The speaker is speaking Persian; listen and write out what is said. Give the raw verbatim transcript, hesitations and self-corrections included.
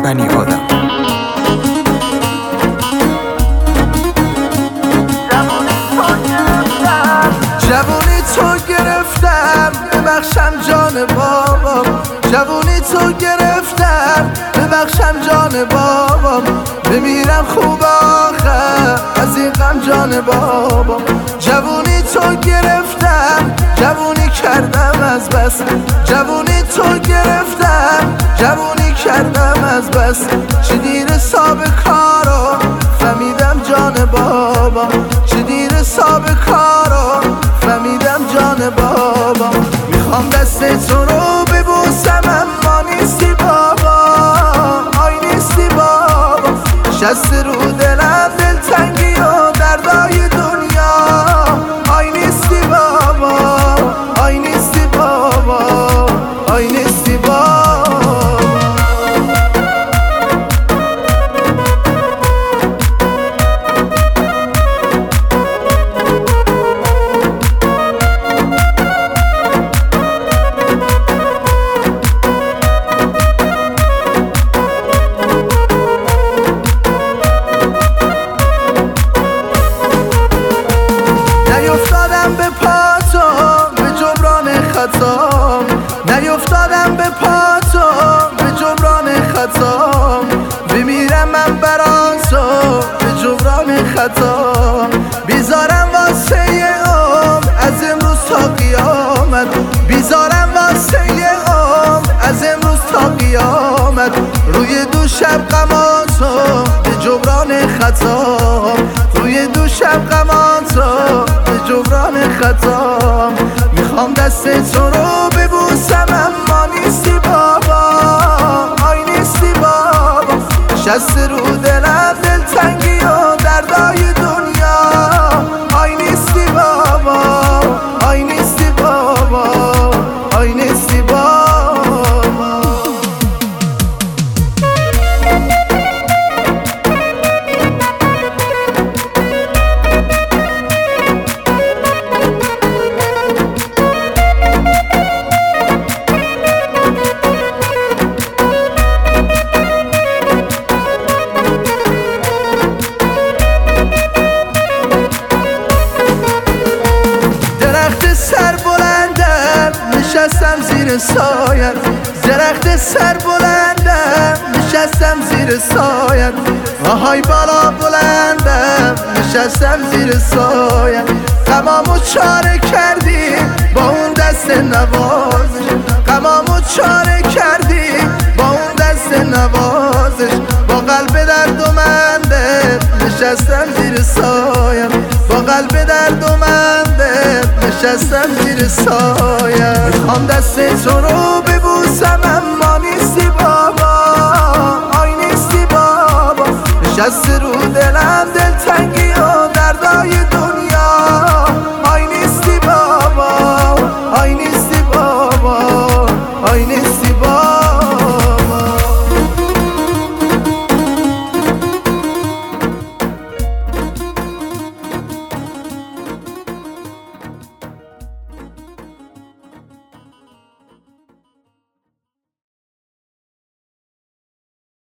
بنی آدم. جوونی تو گرفتم ببخشم جان بابام، جوونی تو گرفتم ببخشم جان بابام، بمیرم خوب آخر از این غم جان بابام. جوونی تو گرفتم جوونی کردم از بس، جوونی تو گرفتم جوونی کردم از بس، چه دیر حساب کارو فهمیدم جان بابام، چه دیر حساب کارو فهمیدم جان بابام. میخوام دست تو رو ببوسم اما نیستی بابا، آی نیستی بابا، شست رو دلم دلتنگی و دردای دنیا، آی نیستی بابا، آی نیستی بابا، آی نیستی بابا. نیفتادم به پاتو به جبران خطام، نیفتادم به پاتو به جبران خطام، بمیرم من بران تو به جبران خطام. بیزارم واسه عمر از امروز تا قیامت، بیزارم واسه عمر از امروز تا قیامت، روی دوشم غماتو به جبران خطام، روی دوشم غماتو به جبران خطام. میخوام دست تو رو ببوسم اما نیستی بابا، آی نیستی بابا، شست رو دلم دلتنگی و دردای دنیا، آی نیستی بابا، آی نیستی بابا، آی نیستی بابا. سر بلندم نشستم زیر سایت، درخت سر بلندم نشستم زیر سایت، آهای بالا بلندم نشستم زیر سایت. غمامو چاره کردی با اون دست نوازش، غمامو چاره کردی با اون دست نوازش، با قلب دردمنده نشستم زیر سایت، با قلب دردمنده نشستم زیر سایه. میخوام دست تو رو ببوسم اما نیستی بابا، آی نیستی بابا، نشسته رو دلم دلتنگی و دردای دنیا.